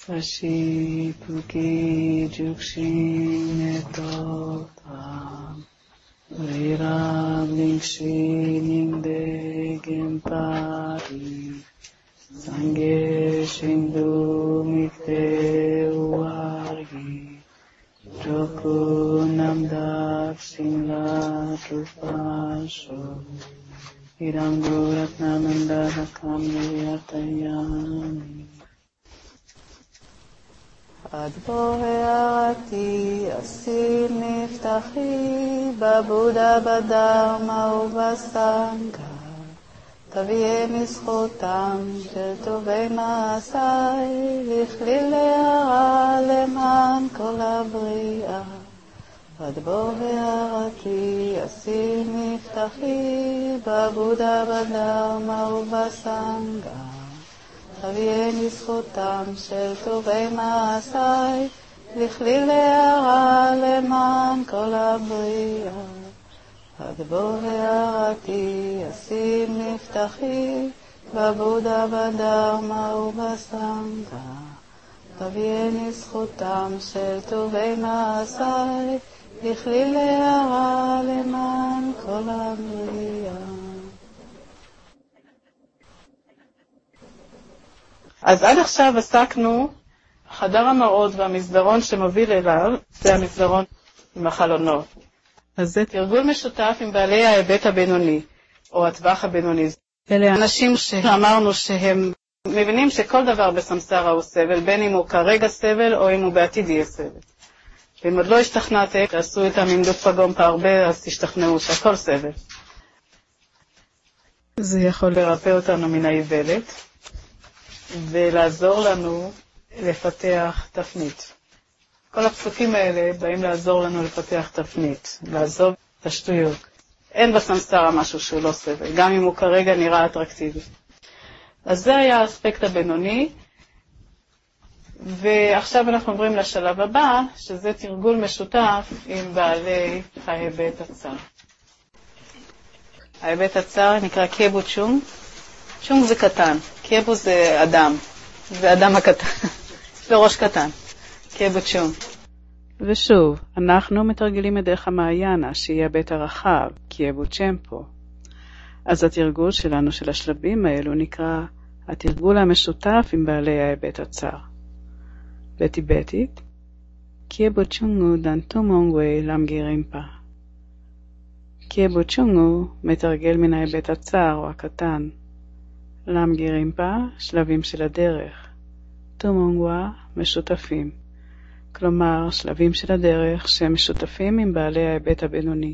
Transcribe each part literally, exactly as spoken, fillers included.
Sashi puki jukshin etotam Virab lingshin yingde gempari Sange shindu mikte uargi Joku namdak singla trupasho Irangu ratnamanda hakam niyatayami עד בוא הערתי, אסיל נפתחי, בבודה בדרמה ובסנגה. תביאי מזכותם של טובי מעשיי, לכליל הערה למען כל הבריאה. עד בוא הערתי, אסיל נפתחי, בבודה בדרמה ובסנגה. תביאי זכותם של טובי מעשיי, לכליל הערה למען כל הבריאה. עד בוא הערתי, אשים נפתחי, בבודה בדרמה ובסנגה. תביאי זכותם של טובי מעשיי, לכליל הערה למען כל הבריאה. אז עד עכשיו עסקנו, חדר המראות והמסדרון שמוביל אליו, זה המסדרון עם החלונות. אז זה תרגול משותף עם בעלי ההיבט הבינוני, או הטווח הבינוני. אלה אנשים שאמרנו שהם מבינים שכל דבר בסמסרה הוא סבל, בין אם הוא כרגע סבל או אם הוא בעתיד יהיה סבל. ואם עוד לא השתכנעתם, תעשו איתם עם דוק פגומפה הרבה, אז תשתכנעו שהכל סבל. זה יכול לרפא אותנו מן האיוולת. ולעזור לנו לפתח תפנית. כל הפסוקים האלה באים לעזור לנו לפתח תפנית, לעזוב את השטויות. אין בסמסרה משהו שהוא לא סבל, גם אם הוא כרגע נראה אטרקטיבי. אז זה היה האספקט הבינוני, ועכשיו אנחנו עוברים לשלב הבא, שזה תרגול משותף עם בעלי ההיבט הצר. ההיבט הצר נקרא קייבו צ'ונג. צ'ונג זה קטן, קייבו זה אדם, זה אדם הקטן, יש לו ראש קטן, קייבו צ'ונג. ושוב, אנחנו מתרגלים את דרך המעיינה, שהיא הבית הרחב, קייבו צ'מפו. אז התרגול שלנו של השלבים האלו נקרא התרגול המשותף עם בעלי ההיבט הצר. בטיבטית, קייבו צ'ונגו דנטו מונגווי למגירימפה. קייבו צ'ונגו מתרגל מן ההיבט הצר או הקטן. למגירימפה, שלבים של הדרך. תומונגווה, משותפים. כלומר, שלבים של הדרך שהם משותפים עם בעלי ההיבט הבינוני.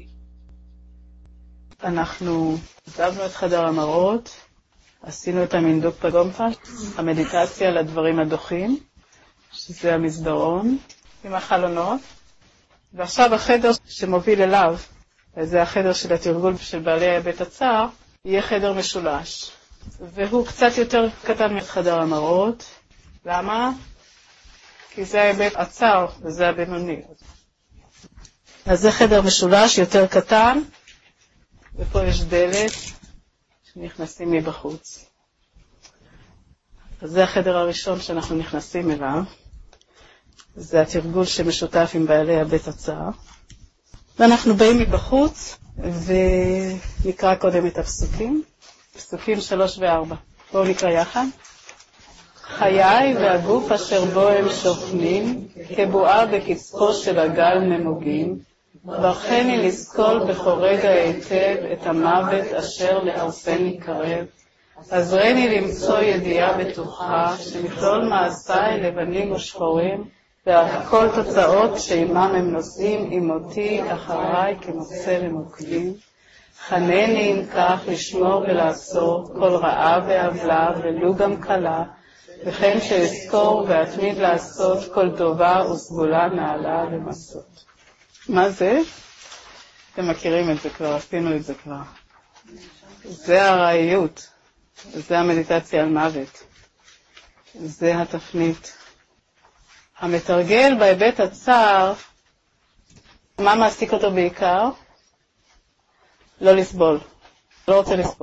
אנחנו עזבנו את חדר המראות, עשינו את המינדוק פגומפה, המדיטציה לדברים הדוחים, שזה המסדרון עם החלונות, ועכשיו החדר שמוביל אליו, וזה החדר של התרגול של בעלי ההיבט הצר, יהיה חדר משולש. והוא קצת יותר קטן מחדר המראות. למה? כי זה ההיבט הצר וזה הבינוני. אז זה חדר משולש יותר קטן, ופה יש דלת שנכנסים מבחוץ. אז זה החדר הראשון שאנחנו נכנסים אליו. זה התרגול שמשותף עם בעלי ההיבט הצר. ואנחנו באים מבחוץ ונקרא קודם את הפסוקים. פסוקים שלוש וארבע. בואו נקרא יחד. חיי והגוף אשר בו הם שוכנים, כבועה בקצפו של הגל נמוגים, ברכני לסקול בכל רגע היטב את המוות אשר לערפני קרב. עזרני למצוא ידיעה בטוחה, שמכלול מעשיי לבנים ושחורים, והכל תוצאות שעימם הם נושאים עמותי אחריי כמוצא למוקדים. חנני אם כך לשמור ולעשות כל רעה ועוולה ולו גם קלה, וכן שאזכור ואתמיד לעשות כל טובה וסגולה נעלה ומסות. מה זה? אתם מכירים את זה כבר, עשינו את זה כבר. זה הראיות, זה המדיטציה על מוות, זה התפנית. המתרגל בהיבט הצר, מה מעסיק אותו בעיקר? לא לסבול, לא רוצה לסבול.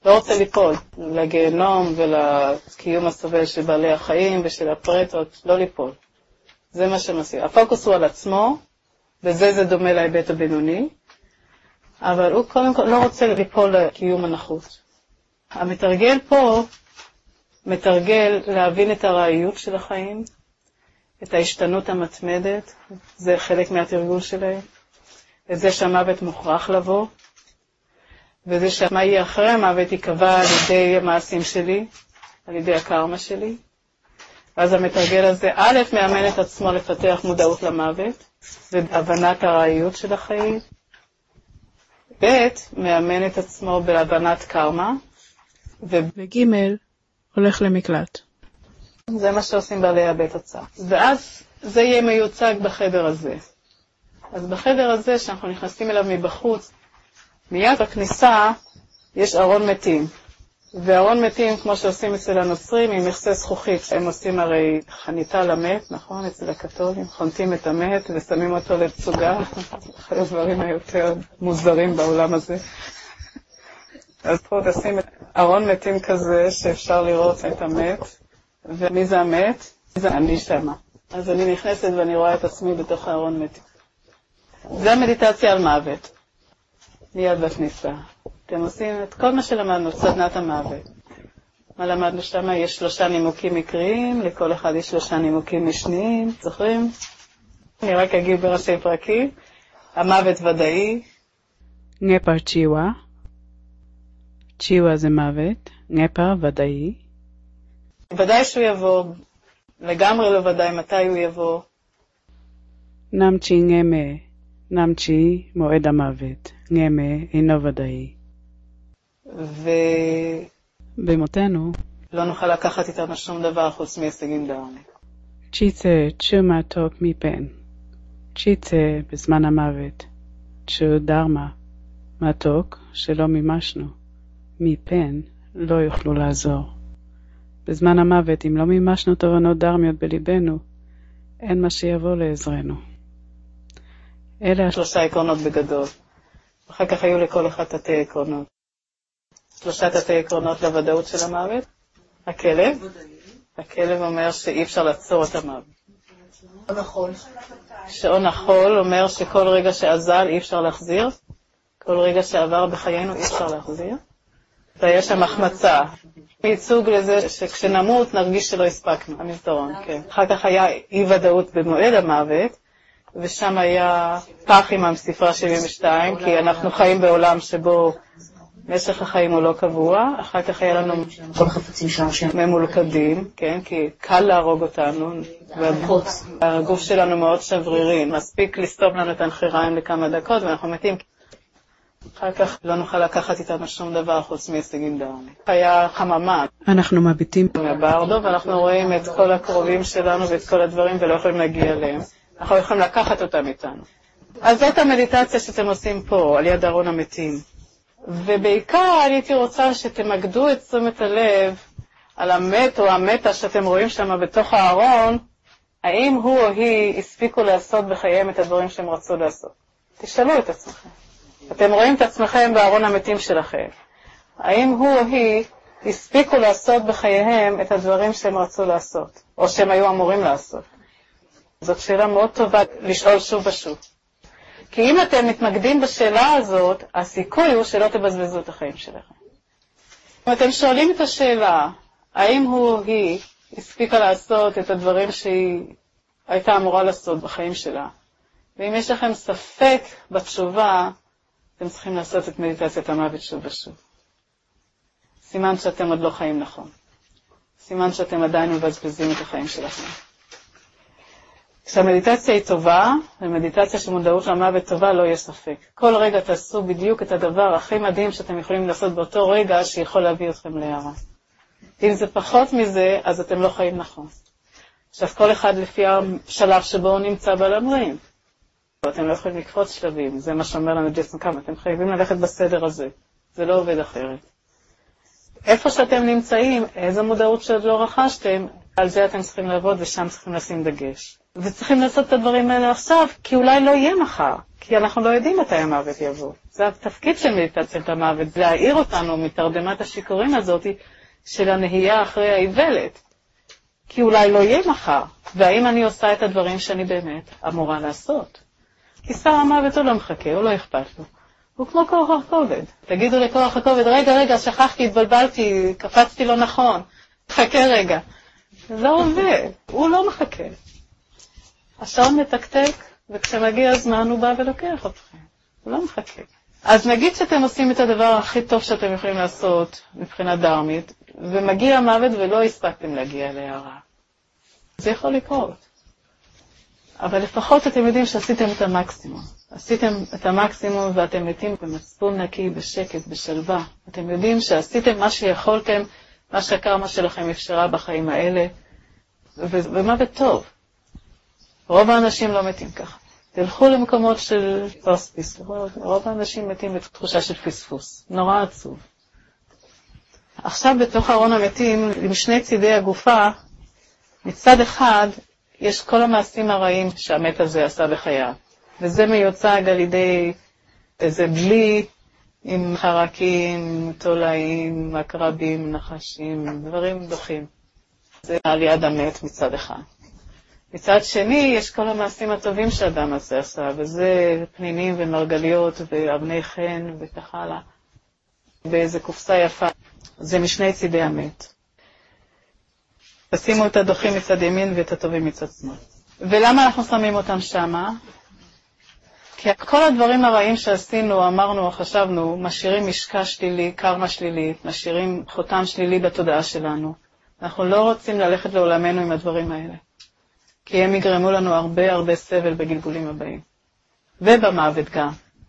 לא רוצה ליפול לגיהנום ולקיום הסובל של בעלי החיים ושל הפרטות, לא ליפול. זה מה שמסיר. הפוקוס הוא על עצמו, וזה זה דומה להיבט הבינוני, אבל הוא קודם כל לא רוצה ליפול לקיום הנחות. המתרגל פה מתרגל להבין את הרעיות של החיים, את ההשתנות המתמדת, זה חלק מהתרגול שלהם, את זה שהמוות מוכרח לבוא, וזה שמה יהיה אחרי המוות יקבע על ידי המעשים שלי, על ידי הקרמה שלי. ואז המתרגל הזה, א', מאמן את עצמו לפתח מודעות למוות, והבנת הרעיות של החיים. ב', מאמן את עצמו בהבנת קרמה, וג', הולך למקלט. זה מה שעושים בעלי הבית הצעה. ואז זה יהיה מיוצג בחדר הזה. אז בחדר הזה, שאנחנו נכנסים אליו מבחוץ, מיד בכניסה יש ארון מתים. וארון מתים, כמו שעושים אצל הנוצרים, עם מכסה זכוכית. הם עושים הרי חניתה למת, נכון? אצל הקתולים, חונטים את המת ושמים אותו לצוגה. אחד הדברים היותר מוזרים בעולם הזה. אז פה תשים ארון מתים כזה שאפשר לראות את המת. ומי זה המת? זה אני שמה. אז אני נכנסת ואני רואה את עצמי בתוך הארון מתים. זה המדיטציה על מוות. מיד בכניסה. אתם עושים את כל מה שלמדנו, סדנת המוות. מה למדנו שם? יש שלושה נימוקים מקריים, לכל אחד יש שלושה נימוקים משניים, זוכרים? אני רק אגיד בראשי פרקים. המוות ודאי. נפר צ'יווה. צ'יווה זה מוות. נפר ודאי. ודאי שהוא יבוא. לגמרי לא ודאי מתי הוא יבוא. נמצ'י נמה. נמצ'י מועד המוות. נמה אינו ודאי. ו... במותנו לא נוכל לקחת איתנו שום דבר חוץ מהישגים דרמי. צ'יצה צ'ו מתוק מפן. צ'יצה בזמן המוות. צ'ו דרמה. מתוק שלא מימשנו. מפן לא יוכלו לעזור. בזמן המוות, אם לא מימשנו תובנות דרמיות בליבנו, אין מה שיבוא לעזרנו. אלה שלושה עקרונות בגדול. אחר כך היו לכל אחד תתי עקרונות. שלושה תתי עקרונות לוודאות של המוות. הכלב. הכלב אומר שאי אפשר לעצור את המוות. שעון החול. שעון החול אומר שכל רגע שעזל אי אפשר להחזיר. כל רגע שעבר בחיינו אי אפשר להחזיר. ויש שם החמצה. ייצוג לזה שכשנמות נרגיש שלא הספקנו. המסדרון, כן. אחר כך היה אי ודאות במועד המוות. ושם היה פח עם המספרה שבעים ושתיים, כי אנחנו חיים בעולם שבו משך החיים הוא לא קבוע. אחר כך היה לנו כל החפצים שלנו שהם ממולכדים, כן, כי קל להרוג אותנו, והגוף שלנו מאוד שברירי, מספיק לסתום לנו את הנחיריים לכמה דקות ואנחנו מתים. אחר כך לא נוכל לקחת איתנו שום דבר חוץ מהישגים דרמי. היה חממה. אנחנו מביטים מהברדו, ואנחנו רואים את כל הקרובים שלנו ואת כל הדברים ולא יכולים להגיע אליהם. אנחנו יכולים לקחת אותם איתנו. אז זאת המדיטציה שאתם עושים פה, על יד ארון המתים. ובעיקר הייתי רוצה שתמקדו את תשומת הלב על המת או המתה שאתם רואים שם בתוך הארון, האם הוא או היא הספיקו לעשות בחייהם את הדברים שהם רצו לעשות. תשאלו את עצמכם. אתם רואים את עצמכם בארון המתים שלכם. האם הוא או היא הספיקו לעשות בחייהם את הדברים שהם רצו לעשות, או שהם היו אמורים לעשות? זאת שאלה מאוד טובה לשאול שוב ושוב. כי אם אתם מתמקדים בשאלה הזאת, הסיכוי הוא שלא תבזבזו את החיים שלכם. אם אתם שואלים את השאלה, האם הוא או היא הספיקה לעשות את הדברים שהיא הייתה אמורה לעשות בחיים שלה, ואם יש לכם ספק בתשובה, אתם צריכים לעשות את מדיטציית המוות שוב ושוב. סימן שאתם עוד לא חיים נכון. סימן שאתם עדיין מבזבזים את החיים שלכם. כשהמדיטציה היא טובה, ומדיטציה של מודעות למוות טובה, לא יהיה ספק. כל רגע תעשו בדיוק את הדבר הכי מדהים שאתם יכולים לעשות באותו רגע שיכול להביא אתכם להערה. אם זה פחות מזה, אז אתם לא חיים נכון. עכשיו כל אחד לפי השלב שבו הוא נמצא בלמרים. אתם לא יכולים לקפוץ שלבים, זה מה שאומר לנו ג'ייסון קאם, אתם חייבים ללכת בסדר הזה, זה לא עובד אחרת. איפה שאתם נמצאים, איזו מודעות שעוד לא רכשתם, על זה אתם צריכים לעבוד ושם צריכים לשים דגש. וצריכים לעשות את הדברים האלה עכשיו, כי אולי לא יהיה מחר, כי אנחנו לא יודעים מתי המוות יבוא. זה התפקיד של מדיטציית המוות, זה להעיר אותנו מתרדמת השיקורים הזאת של הנהייה אחרי האיוולת. כי אולי לא יהיה מחר, והאם אני עושה את הדברים שאני באמת אמורה לעשות. כי שר המוות הוא לא מחכה, הוא לא אכפת לו. הוא כמו כוח הכובד. תגידו לכוח הכובד, רגע, רגע, שכחתי, התבלבלתי, קפצתי לא נכון. חכה רגע. זה לא עובד, הוא לא מחכה. השעון מתקתק, וכשמגיע הזמן הוא בא ולוקח אתכם. הוא לא מחכה. אז נגיד שאתם עושים את הדבר הכי טוב שאתם יכולים לעשות מבחינה דרמית, ומגיע המוות ולא הספקתם להגיע להערה. זה יכול לקרות. אבל לפחות אתם יודעים שעשיתם את המקסימום. עשיתם את המקסימום ואתם מתים במצפון נקי, בשקט, בשלווה. אתם יודעים שעשיתם מה שיכולתם, מה שהקרמה שלכם אפשרה בחיים האלה, ומוות טוב. רוב האנשים לא מתים ככה. תלכו למקומות של פוספיס, רוב האנשים מתים בתחושה של פספוס. נורא עצוב. עכשיו בתוך ארון המתים, עם שני צידי הגופה, מצד אחד יש כל המעשים הרעים שהמת הזה עשה בחייו. וזה מיוצג על ידי איזה בלי עם חרקים, תולעים, עקרבים, נחשים, דברים דוחים. זה על יד המת מצד אחד. מצד שני, יש כל המעשים הטובים שהאדם הזה עשה, וזה פנינים ומרגליות ואבני חן וכך הלאה. באיזה קופסה יפה. זה משני צידי המת. תשימו את הדוחים מצד ימין ואת הטובים מצד שמאל. ולמה אנחנו שמים אותם שמה? כי כל הדברים הרעים שעשינו, אמרנו, חשבנו, משאירים משקע שלילי, קרמה שלילית, משאירים חותם שלילי בתודעה שלנו. אנחנו לא רוצים ללכת לעולמנו עם הדברים האלה. כי הם יגרמו לנו הרבה הרבה סבל בגלגולים הבאים. ובמוות גם.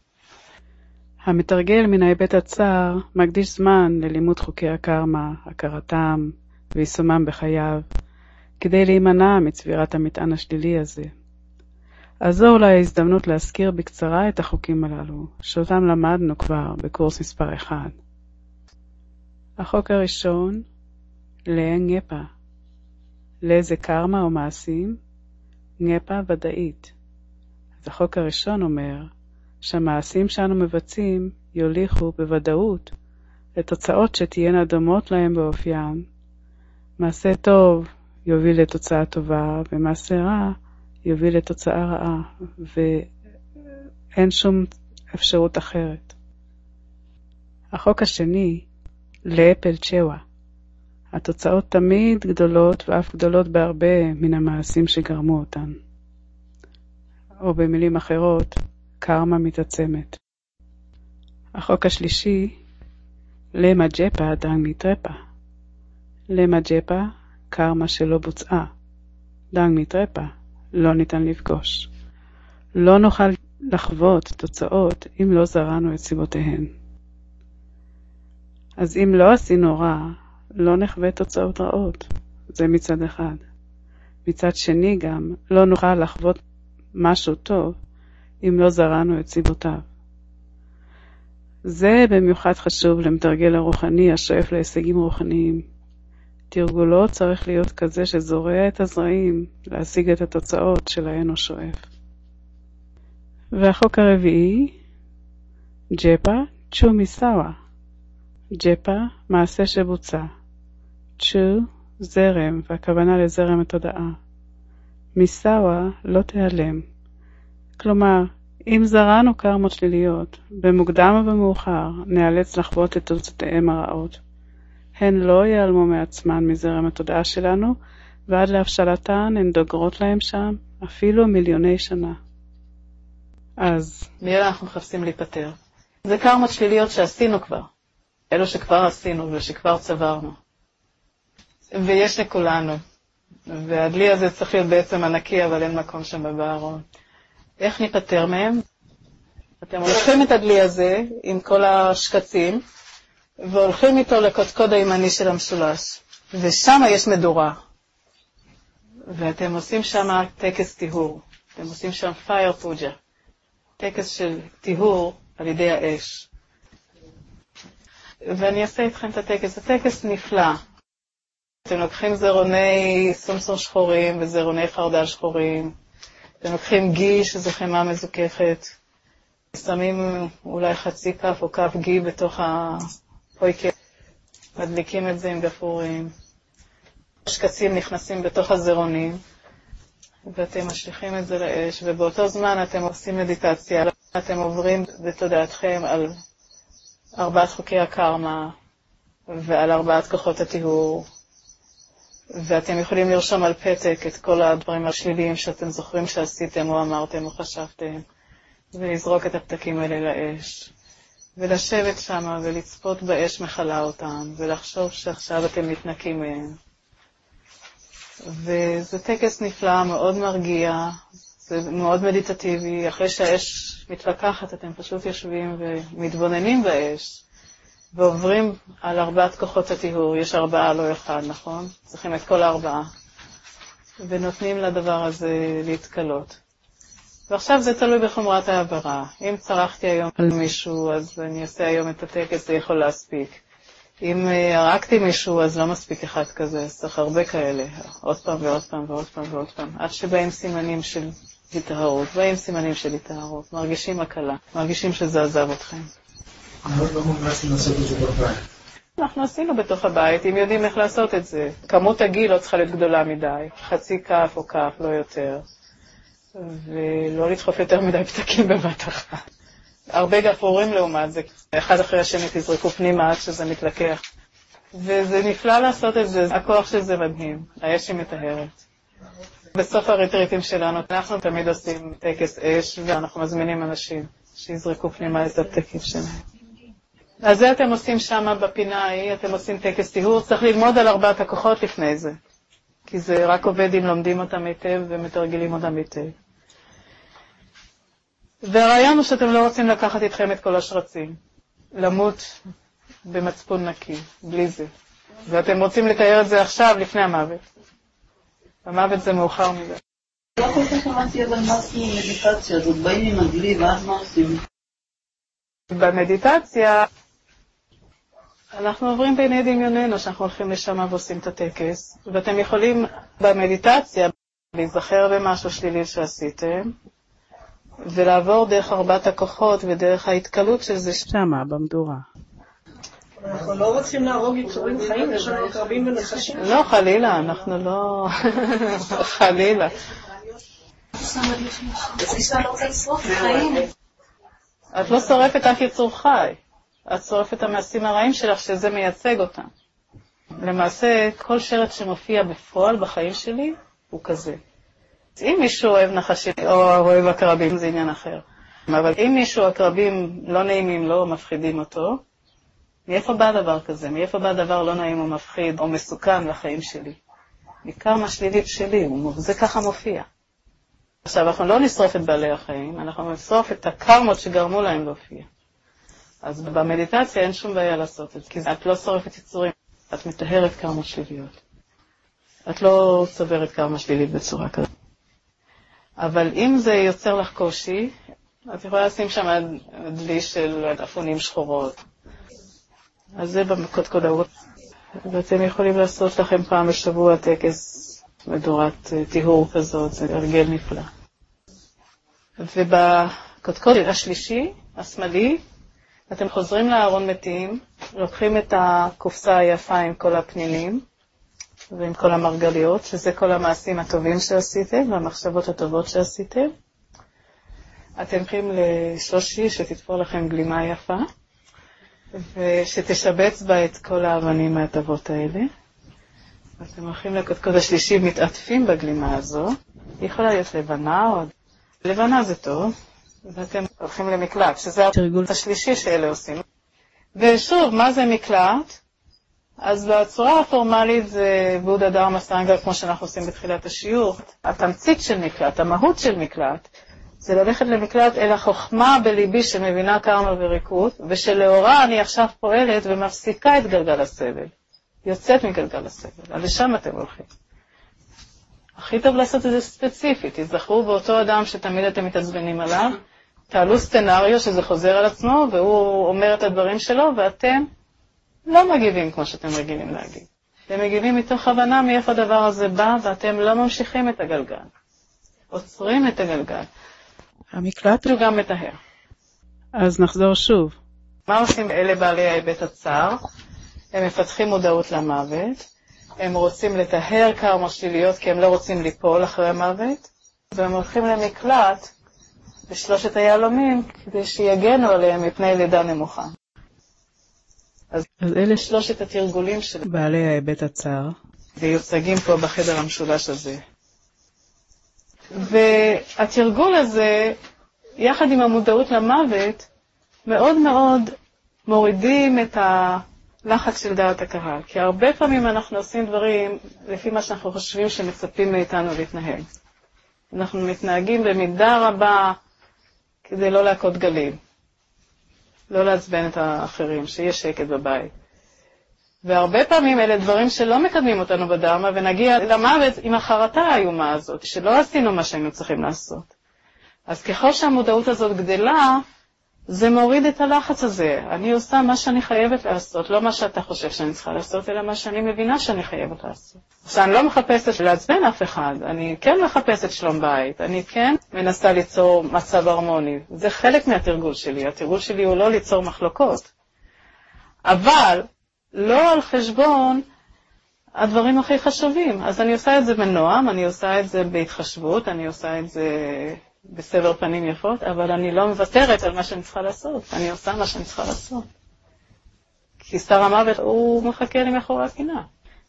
המתרגל מן ההיבט הצער מקדיש זמן ללימוד חוקי הקרמה, הכרתם ויישומם בחייו, כדי להימנע מצבירת המטען השלילי הזה. אז זו אולי ההזדמנות להזכיר בקצרה את החוקים הללו, שאותם למדנו כבר בקורס מספר אחד. החוק הראשון, לאנגפה. לאיזה קרמה או מעשים? נגפה ודאית. אז החוק הראשון אומר שהמעשים שאנו מבצעים יוליכו בוודאות לתוצאות שתהיינה דומות להם באופיין. מעשה טוב יוביל לתוצאה טובה, ומעשה רע יוביל לתוצאה רעה, ואין שום אפשרות אחרת. החוק השני, לאפל צ'ווה. התוצאות תמיד גדולות ואף גדולות בהרבה מן המעשים שגרמו אותן. או במילים אחרות, קרמה מתעצמת. החוק השלישי, למה ג'פה דנג מתרפה. למה ג'פה, קרמה שלא בוצעה. דנג מתרפה, לא ניתן לפגוש. לא נוכל לחוות תוצאות אם לא זרענו את סיבותיהן. אז אם לא עשינו רע, לא נחווה תוצאות רעות. זה מצד אחד. מצד שני גם, לא נוכל לחוות משהו טוב אם לא זרענו את סיבותיו. זה במיוחד חשוב למתרגל הרוחני השואף להישגים רוחניים. תרגולו צריך להיות כזה שזורע את הזרעים להשיג את התוצאות שלהן הוא שואף. והחוק הרביעי, ג'פה צ'ו מיסאווה. ג'פה, מעשה שבוצע. צ'ו, זרם, והכוונה לזרם התודעה. מיסאווה, לא תיעלם. כלומר, אם זרענו קרמות שליליות, במוקדם או במאוחר, נאלץ לחוות את תוצאותיהם הרעות. הן לא ייעלמו מעצמן מזרם התודעה שלנו, ועד להבשלתן הן דוגרות להם שם אפילו מיליוני שנה. אז מאלה אנחנו מחפשים להיפטר. זה קרמות שליליות שעשינו כבר. אלו שכבר עשינו ושכבר צברנו. ויש לכולנו. והדלי הזה צריך להיות בעצם ענקי, אבל אין מקום שם בארון. איך ניפטר מהם? אתם הולכים את הדלי הזה עם כל השקצים, והולכים איתו לקודקוד הימני של המשולש. ושם יש מדורה. ואתם עושים שם טקס טיהור. אתם עושים שם פייר פוג'ה. טקס של טיהור על ידי האש. ואני אעשה איתכם את הטקס. הטקס נפלא. אתם לוקחים זרוני סומסום שחורים וזרוני חרדל שחורים. אתם לוקחים גי, שזו חמאה מזוככת. שמים אולי חצי כף או כף גי בתוך הפויקה. מדליקים את זה עם גפורים. שקצים נכנסים בתוך הזרונים. ואתם משליכים את זה לאש, ובאותו זמן אתם עושים מדיטציה. אתם עוברים בתודעתכם על ארבעת חוקי הקרמה ועל ארבעת כוחות הטיהור. ואתם יכולים לרשום על פתק את כל הדברים השליליים שאתם זוכרים שעשיתם או אמרתם או חשבתם, ולזרוק את הפתקים האלה לאש. ולשבת שם ולצפות באש מחלה אותם, ולחשוב שעכשיו אתם מתנקים מהם. וזה טקס נפלא, מאוד מרגיע, זה מאוד מדיטטיבי. אחרי שהאש מתפקחת, אתם פשוט יושבים ומתבוננים באש, ועוברים על ארבעת כוחות הטיהור. יש ארבעה, לא אחד, נכון? צריכים את כל הארבעה. ונותנים לדבר הזה להתקלות. ועכשיו זה תלוי בחומרת העברה. אם צרכתי היום על מישהו, אז אני אעשה היום את הטקס, זה יכול להספיק. אם הרגתי מישהו, אז לא מספיק אחד כזה, צריך הרבה כאלה. עוד פעם ועוד פעם ועוד פעם ועוד פעם. עד שבאים סימנים של התארות, באים סימנים של התארות. מרגישים הקלה, מרגישים שזה עזב אתכם. לא מומלץ לעשות את זה בבית. אנחנו עשינו בתוך הבית, אם יודעים איך לעשות את זה. כמות הגיל לא צריכה להיות גדולה מדי, חצי כף או כף, לא יותר. ולא לדחוף יותר מדי פתקים בבת אחת. הרבה גפורים לעומת זה, אחד אחרי השני תזרקו פנימה עד שזה מתלקח. וזה נפלא לעשות את זה, הכוח של זה מדהים, האש היא מטהרת. בסוף הריטריטים שלנו אנחנו תמיד עושים טקס אש, ואנחנו מזמינים אנשים שיזרקו פנימה את הפתקים שלהם. אז זה אתם עושים שם בפינה ההיא, אתם עושים טקס טיהור, צריך ללמוד על ארבעת הכוחות לפני זה. כי זה רק עובד אם לומדים אותם היטב ומתרגלים אותם היטב. והרעיון הוא שאתם לא רוצים לקחת איתכם את כל השרצים. למות במצפון נקי, בלי זה. ואתם רוצים לתאר את זה עכשיו לפני המוות. המוות זה מאוחר מזה. לא כל כך אמרתי, אבל מה עושים עם מדיטציה? זאת באים עם הגלי, ואז מה עושים? במדיטציה, אנחנו עוברים בעיני דמיוננו שאנחנו הולכים לשם ועושים את הטקס, ואתם יכולים במדיטציה להיזכר במשהו שלילי שעשיתם, ולעבור דרך ארבעת הכוחות ודרך ההתקלות של זה שמה, במדורה. אנחנו לא רוצים להרוג יצורים חיים, יש לנו קרבים ונחשים. לא, חלילה, אנחנו לא... חלילה. את לא שורפת אף יצור חי. את שורפת את המעשים הרעים שלך שזה מייצג אותם. למעשה, כל שרץ שמופיע בפועל בחיים שלי הוא כזה. אם מישהו אוהב נחשים או אוהב הקרבים, זה עניין אחר. אבל אם מישהו הקרבים לא נעימים לו או מפחידים אותו, מאיפה בא דבר כזה? מאיפה בא דבר לא נעים או מפחיד או מסוכן לחיים שלי? מקרמה שלילית שלי, זה ככה מופיע. עכשיו, אנחנו לא נשרוף את בעלי החיים, אנחנו נשרוף את הקרמות שגרמו להם להופיע. אז במדיטציה אין שום בעיה לעשות את זה, כי את לא שורפת יצורים, את מטהרת קרמות שליליות. את לא צוברת קרמה שלילית בצורה כזאת. אבל אם זה יוצר לך קושי, את יכולה לשים שם דלי של אפונים שחורות. אז זה במקודקודאות. ואתם יכולים לעשות לכם פעם בשבוע טקס מדורת טיהור כזאת, זה הרגל נפלא. ובקודקוד השלישי, השמאלי, אתם חוזרים לארון מתים, לוקחים את הקופסה היפה עם כל הפנינים, ועם כל המרגליות, שזה כל המעשים הטובים שעשיתם, והמחשבות הטובות שעשיתם. אתם הולכים לשושי שתתפור לכם גלימה יפה, ושתשבץ בה את כל האבנים מהטובות האלה. אתם הולכים לקודקוד השלישי, מתעטפים בגלימה הזו. היא יכולה להיות לבנה או... לבנה זה טוב, ואתם הולכים למקלט, שזה התרגול השלישי שאלה עושים. ושוב, מה זה מקלט? אז בצורה הפורמלית זה בודה דרמה סנגה, כמו שאנחנו עושים בתחילת השיעור. התמצית של מקלט, המהות של מקלט, זה ללכת למקלט אל החוכמה בליבי שמבינה קרמה וריקות, ושלאורה אני עכשיו פועלת ומפסיקה את גלגל הסבל. יוצאת מגלגל הסבל, אז לשם אתם הולכים. הכי טוב לעשות את זה ספציפית, תזכרו באותו אדם שתמיד אתם מתעצבנים עליו, תעלו סצנריו שזה חוזר על עצמו, והוא אומר את הדברים שלו, ואתם לא מגיבים כמו שאתם רגילים להגיד. אתם מגיבים מתוך הבנה מאיפה הדבר הזה בא, ואתם לא ממשיכים את הגלגל. עוצרים את הגלגל. המקלט הוא גם מטהר. אז נחזור שוב. מה עושים אלה בעלי ההיבט הצר? הם מפתחים מודעות למוות, הם רוצים לטהר קרמה שליליות כי הם לא רוצים ליפול אחרי המוות, והם הולכים למקלט בשלושת היהלומים כדי שיגנו עליהם מפני לידה נמוכה. אז, אז אלה שלושת התרגולים של בעלי ההיבט הצר, ויוצגים פה בחדר המשולש הזה. והתרגול הזה, יחד עם המודעות למוות, מאוד מאוד מורידים את הלחץ של דעת הקהל. כי הרבה פעמים אנחנו עושים דברים לפי מה שאנחנו חושבים שמצפים מאיתנו להתנהג. אנחנו מתנהגים במידה רבה כדי לא להכות גלים, לא לעצבן את האחרים, שיהיה שקט בבית. והרבה פעמים אלה דברים שלא מקדמים אותנו בדרמה, ונגיע למוות עם החרטה האיומה הזאת, שלא עשינו מה שהיינו צריכים לעשות. אז ככל שהמודעות הזאת גדלה, זה מוריד את הלחץ הזה. אני עושה מה שאני חייבת לעשות, לא מה שאתה חושב שאני צריכה לעשות, אלא מה שאני מבינה שאני חייבת לעשות. עכשיו, אני לא מחפשת לעצבן אף אחד, אני כן מחפשת שלום בית, אני כן מנסה ליצור מצב הרמוני. זה חלק מהתרגול שלי, התרגול שלי הוא לא ליצור מחלוקות. אבל לא על חשבון הדברים הכי חשובים. אז אני עושה את זה בנועם, אני עושה את זה בהתחשבות, אני עושה את זה בסבר פנים יפות, אבל אני לא מוותרת על מה שאני צריכה לעשות. אני עושה מה שאני צריכה לעשות. כי שר המוות הוא מחכה לי מאחורי הפינה.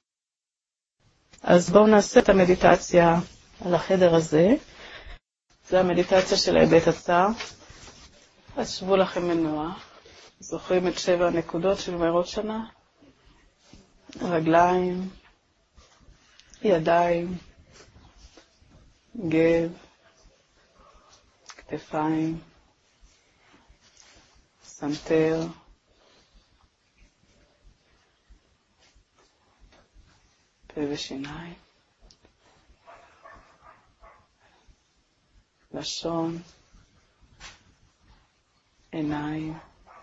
אז בואו נעשה את המדיטציה על החדר הזה. זה המדיטציה של ההיבט הצר. אז שבו לכם מנוח. זוכרים את שבע הנקודות של מאורות שנה? רגליים, ידיים, גב, כתפיים, סנטר, פה ושיניים, לשון, עיניים,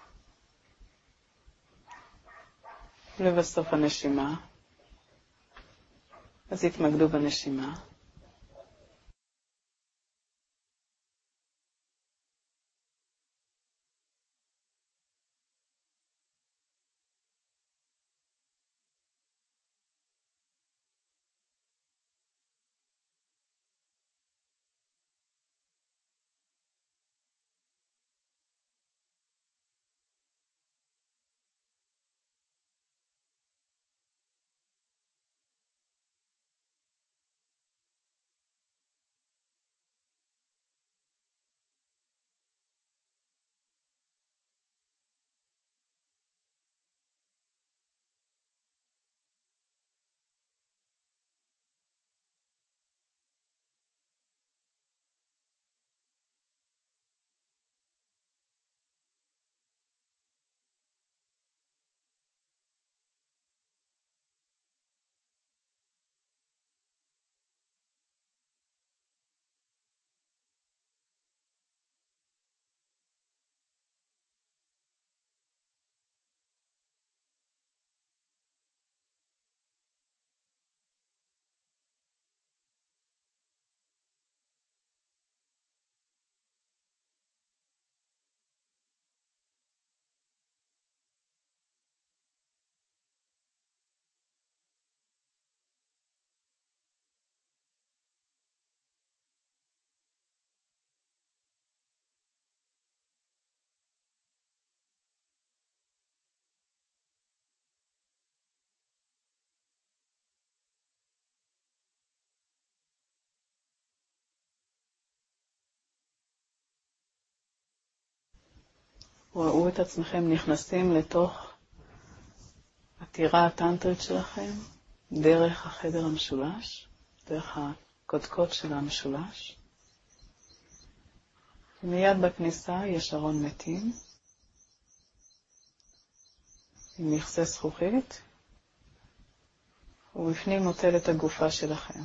ובסוף הנשימה. אז התמקדו בנשימה. ראו את עצמכם נכנסים לתוך הטירה הטנטרית שלכם, דרך החדר המשולש, דרך הקודקוד של המשולש. ומיד בכניסה יש ארון מתים, עם מכסה זכוכית, ובפנים מוטלת הגופה שלכם.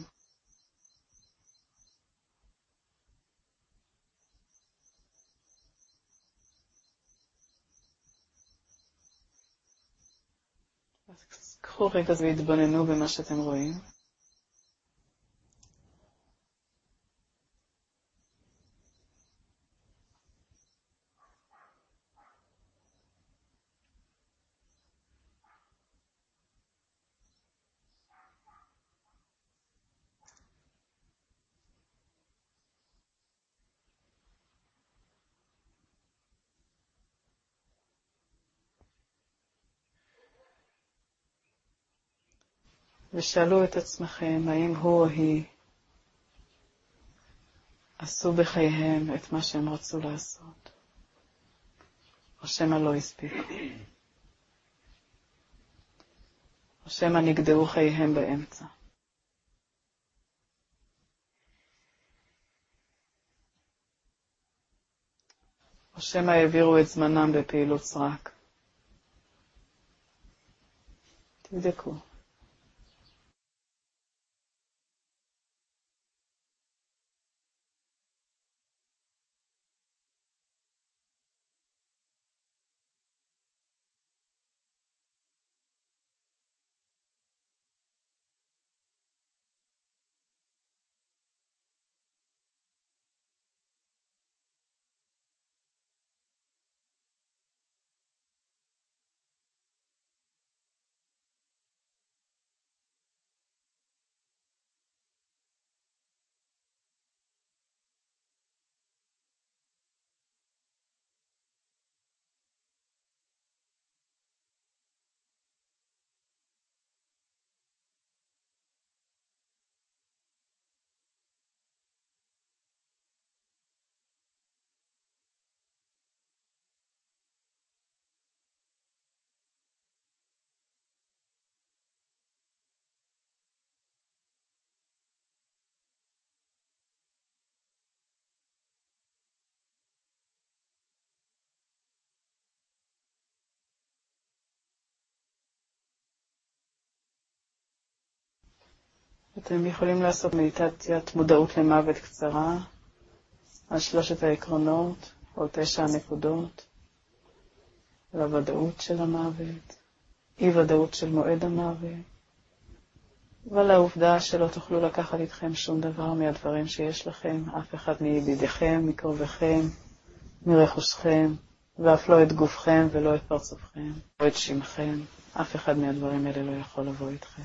אז קחו רגע והתבוננו במה שאתם רואים. ושאלו את עצמכם, האם הוא או היא עשו בחייהם את מה שהם רצו לעשות, או שמא לא הספיקו, או שמא נגדעו חייהם באמצע. או שמא העבירו את זמנם בפעילות סרק. תבדקו. אתם יכולים לעשות מדיטציית מודעות למוות קצרה על שלושת העקרונות או תשע הנקודות, על הוודאות של המוות, אי ודאות של מועד המוות, ועל העובדה שלא תוכלו לקחת איתכם שום דבר מהדברים שיש לכם, אף אחד מידידיכם, מקרובכם, מרכושכם, ואף לא את גופכם ולא את פרצופכם, או את שמכם. אף אחד מהדברים האלה לא יכול לבוא איתכם.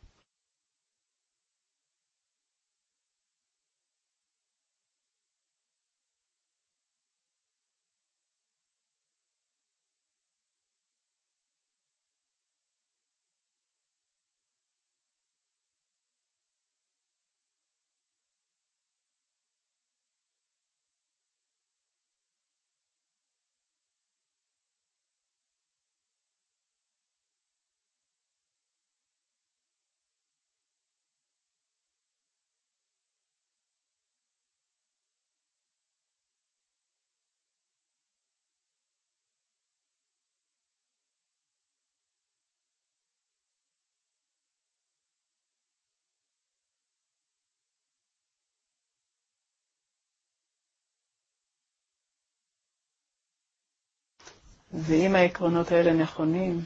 ואם העקרונות האלה נכונים,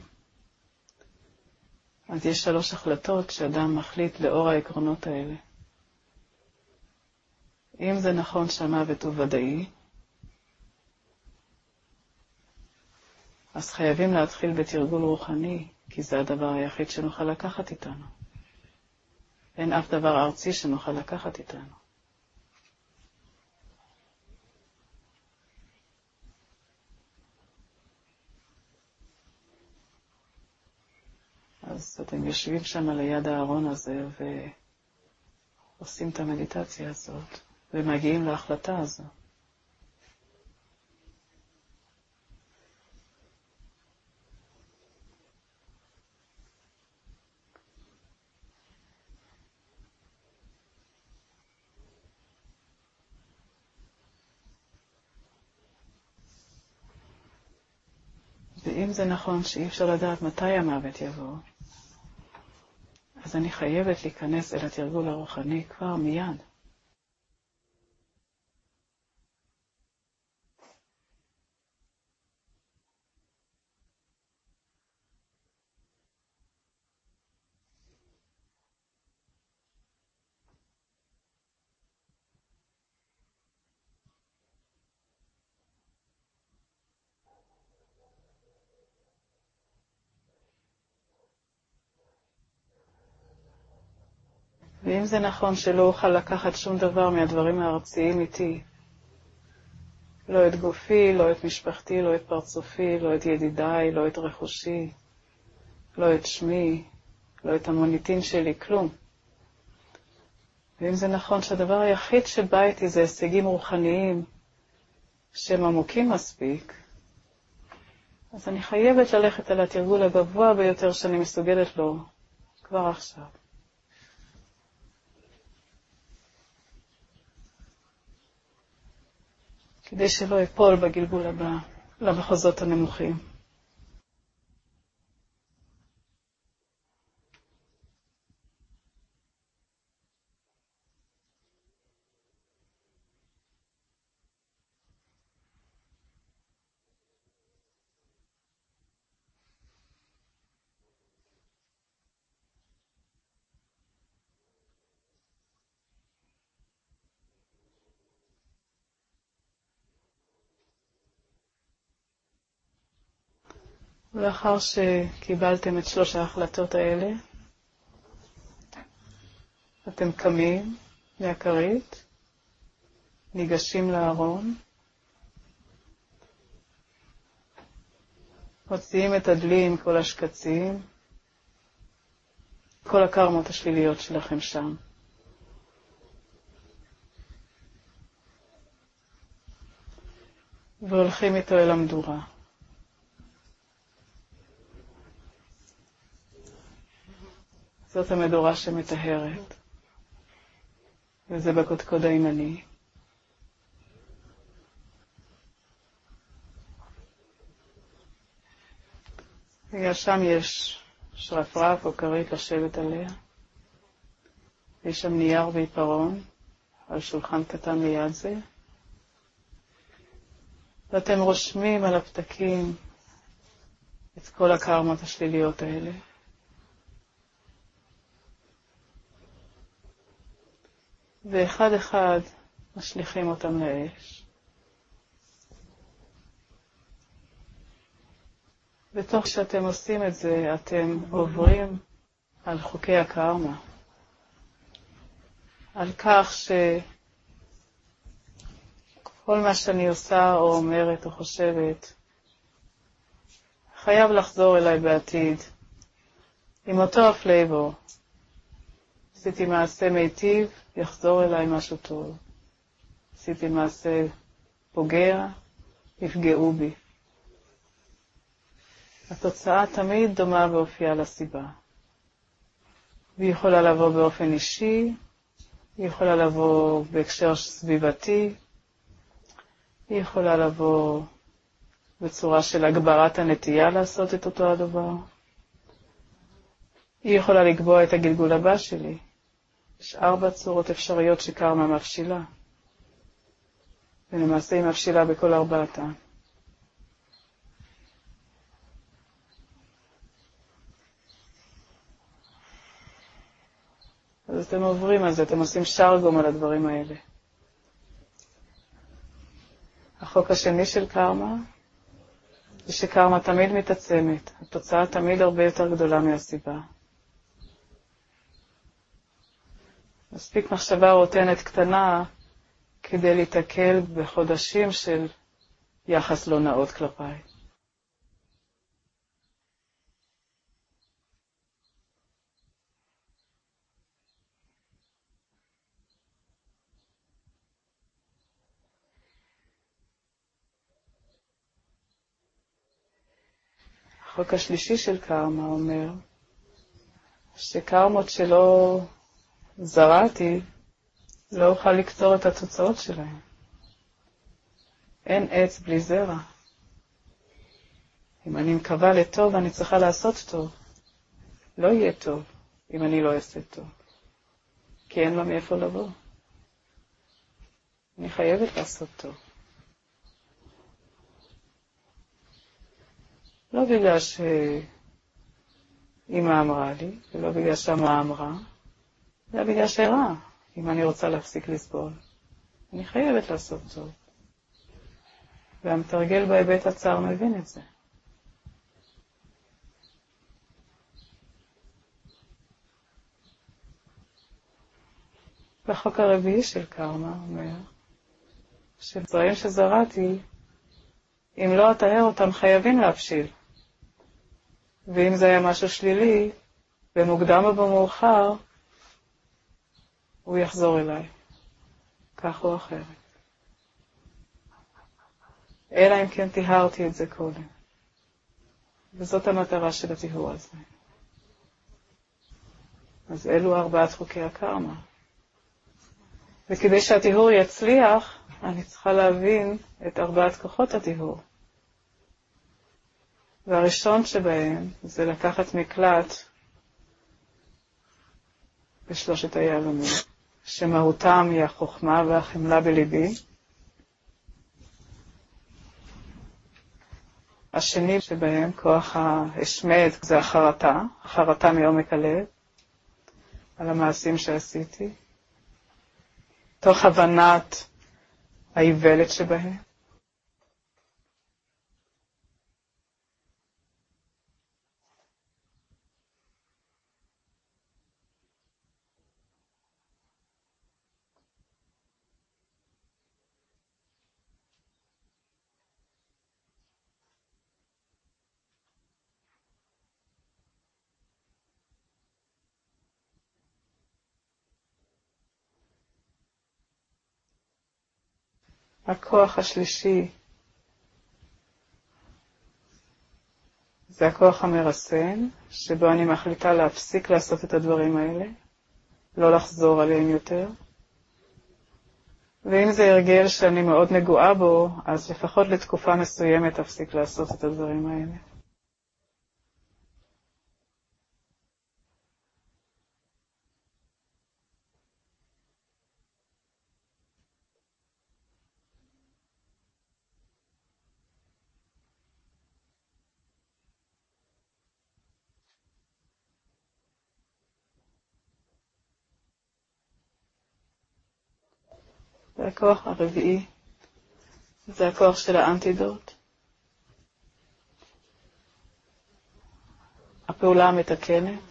אז יש שלוש החלטות שאדם מחליט לאור העקרונות האלה. אם זה נכון שהמוות הוא ודאי, אז חייבים להתחיל בתרגול רוחני, כי זה הדבר היחיד שנוכל לקחת איתנו. אין אף דבר ארצי שנוכל לקחת איתנו. אז אתם יושבים שם על יד הארון הזה ועושים את המדיטציה הזאת ומגיעים להחלטה הזו. ואם זה נכון שאי אפשר לדעת מתי המוות יבוא, אז אני חייבת להיכנס אל התרגול הרוחני כבר מיד. ואם זה נכון שלא אוכל לקחת שום דבר מהדברים הארציים איתי, לא את גופי, לא את משפחתי, לא את פרצופי, לא את ידידיי, לא את רכושי, לא את שמי, לא את המוניטין שלי, כלום. ואם זה נכון שהדבר היחיד שבא איתי זה הישגים רוחניים שהם עמוקים מספיק, אז אני חייבת ללכת על התרגול הגבוה ביותר שאני מסוגלת לו כבר עכשיו. כדי שלא אפול בגלגול הבא למחוזות הנמוכים. ולאחר שקיבלתם את שלוש ההחלטות האלה, אתם קמים מהכרית, ניגשים לארון, מוציאים את הדלי עם כל השקצים, כל הקרמות השליליות שלכם שם. והולכים איתו אל המדורה. זאת המדורה שמטהרת, וזה בקודקוד הימני. שם יש שרפרף או כרית לשבת עליה. יש שם נייר ועיפרון על שולחן קטן ליד זה. ואתם רושמים על הפתקים את כל הקרמות השליליות האלה. ואחד אחד משליכים אותם לאש. בתוך שאתם עושים את זה, אתם עוברים על חוקי הקרמה. על כך שכל מה שאני עושה או אומרת או חושבת, חייב לחזור אליי בעתיד, עם אותו הפלייבור. עשיתי מעשה מיטיב, יחזור אליי משהו טוב. עשיתי מעשה פוגע, יפגעו בי. התוצאה תמיד דומה באופייה לסיבה. והיא יכולה לבוא באופן אישי, היא יכולה לבוא בהקשר סביבתי, היא יכולה לבוא בצורה של הגברת הנטייה לעשות את אותו הדבר. היא יכולה לקבוע את הגלגול הבא שלי. יש ארבע צורות אפשריות שקרמה מבשילה. ולמעשה היא מבשילה בכל ארבעתן. אז אתם עוברים על זה, אתם עושים שרגום על הדברים האלה. החוק השני של קרמה, זה שקרמה תמיד מתעצמת. התוצאה תמיד הרבה יותר גדולה מהסיבה. מספיק מחשבה רוטנת קטנה כדי להתקל בחודשים של יחס לא נאות כלפיי. החוק השלישי של קרמה אומר שקרמות שלא זרעתי, לא אוכל לקצור את התוצאות שלהם. אין עץ בלי זרע. אם אני מקווה לטוב, אני צריכה לעשות טוב. לא יהיה טוב אם אני לא אעשה טוב. כי אין לו מאיפה לבוא. אני חייבת לעשות טוב. לא בגלל שאמא אמרה לי, ולא בגלל שאמא אמרה, זה בגלל שרע, אם אני רוצה להפסיק לסבול. אני חייבת לעשות טוב. והמתרגל בהיבט הצער מבין את זה. בחוק הרביעי של קרמה אומר, שזרעים שזרעתי, אם לא אטהר אותם חייבים להבשיל. ואם זה היה משהו שלילי, במוקדם או במאוחר, הוא יחזור אליי. כך או אחרת. אלא אם כן טיהרתי את זה קודם. וזאת המטרה של הטיהור הזה. אז אלו ארבעת חוקי הקרמה. וכדי שהטיהור יצליח, אני צריכה להבין את ארבעת כוחות הטיהור. והראשון שבהם זה לקחת מקלט בשלושת היהלומים, שמהותם היא החוכמה והחמלה בליבי. השני שבהם, כוח ההשמד, זה החרטה, החרטה מעומק הלב, על המעשים שעשיתי, תוך הבנת האיוולת שבהם. הכוח השלישי זה הכוח המרסן, שבו אני מחליטה להפסיק לעשות את הדברים האלה, לא לחזור עליהם יותר. ואם זה הרגל שאני מאוד נגועה בו, אז לפחות לתקופה מסוימת תפסיק לעשות את הדברים האלה. והכוח הרביעי זה הכוח של האנטידוט. הפעולה המתקנת,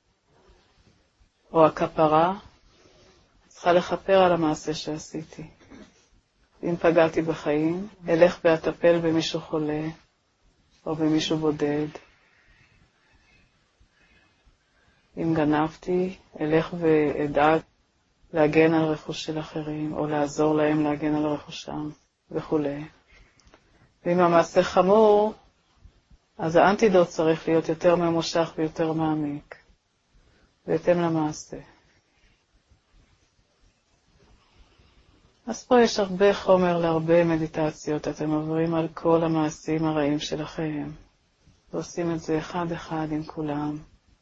או הכפרה, צריכה לכפר על המעשה שעשיתי. אם פגעתי בחיים, אלך ואטפל במישהו חולה, או במישהו בודד. אם גנבתי, אלך ואדאג להגן על רכוש של אחרים, או לעזור להם להגן על רכושם, וכו'. ואם המעשה חמור, אז האנטידוט צריך להיות יותר ממושך ויותר מעמיק, בהתאם למעשה. אז פה יש הרבה חומר להרבה מדיטציות, אתם עוברים על כל המעשים הרעים שלכם, ועושים את זה אחד אחד עם כולם.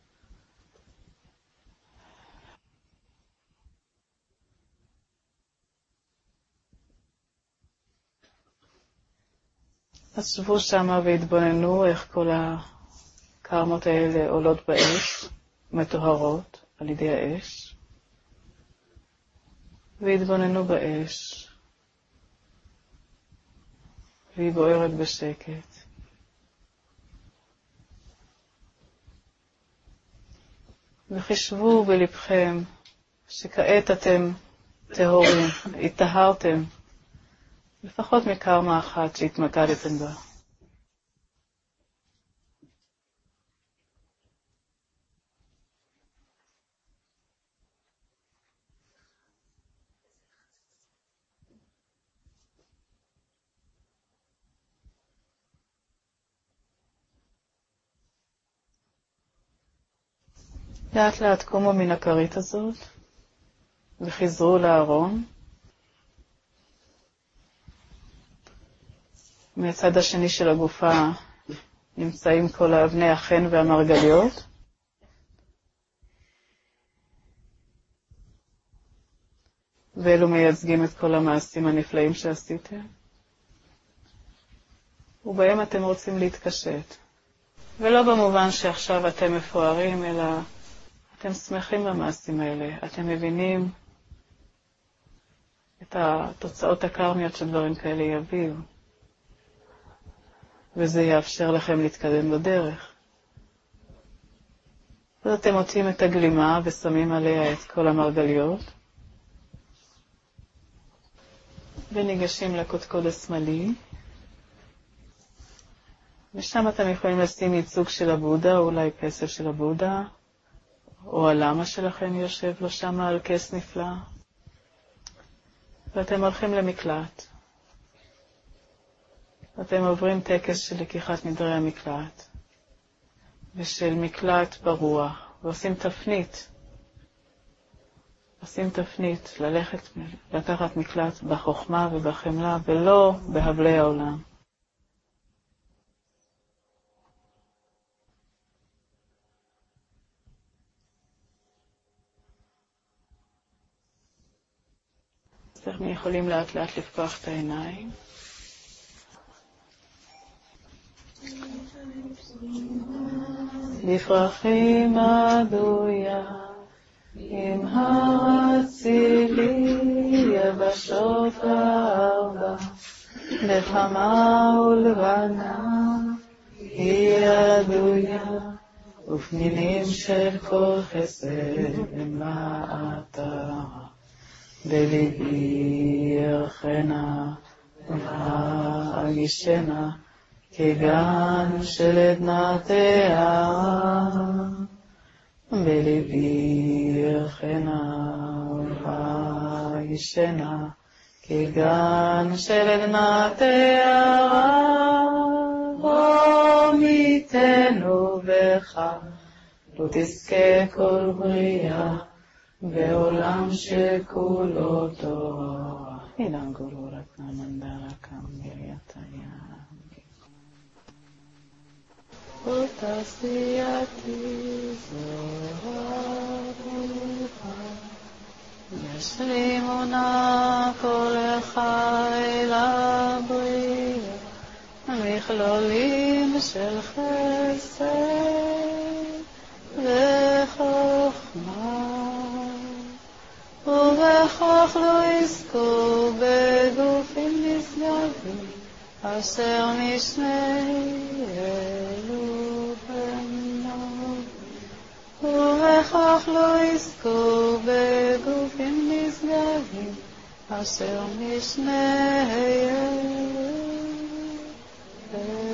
אז שבו שמה והתבוננו איך כל הקרמות האלה עולות באש, מטוהרות על ידי האש, והתבוננו באש, והיא בוערת בשקט. וחישבו בלבכם שכעת אתם טהורים, התטהרתם, לפחות מקרמה אחת שהתמקדתם בה. לאט לאט קומו מן הכרית הזאת וחזרו לארון. מהצד השני של הגופה נמצאים כל האבני החן והמרגליות. ואלו מייצגים את כל המעשים הנפלאים שעשיתם. ובהם אתם רוצים להתקשט. ולא במובן שעכשיו אתם מפוארים, אלא אתם שמחים במעשים האלה. אתם מבינים את התוצאות הקרמיות שדברים כאלה יביאו. וזה יאפשר לכם להתקדם בדרך. אז אתם מוצאים את הגלימה ושמים עליה את כל המרגליות. וניגשים לקודקוד השמאלי. ושם אתם יכולים לשים ייצוג של הבודה, או אולי פסל של הבודה, או הלמה שלכם יושב לו שם על כס נפלא. ואתם הולכים למקלט. אתם עוברים טקס של לקיחת נדרי המקלט, ושל מקלט ברוח, ועושים תפנית. עושים תפנית, ללכת, לקחת מקלט בחוכמה ובחמלה, ולא בהבלי העולם. אז אנחנו יכולים לאט לאט לפקוח את העיניים. לפרחים עדויה עם הרצילי יבשות הארבע בחמה ולבנה היא עדויה ופנינים של כל חסד למעטה בליבי ירחנה ואגישנה כגן של עדנה תארה בליבי ירחנה ואגישנה כגן של עדנה תארה בוא מיתנו בך לא תזכה כל בריאה בעולם שכולו תורה אילן גורו רתנה מנדרה קמביריתיה ותעשייתי זוהר ברוכה ישלימונה כל חיל הבריאה מכלולים של חסד וחוכמה ובכך לא יזכו בגופים נשגבים אשר משני אלו בנו ובכך לא יזכו בגופים נשגבים אשר משני אלו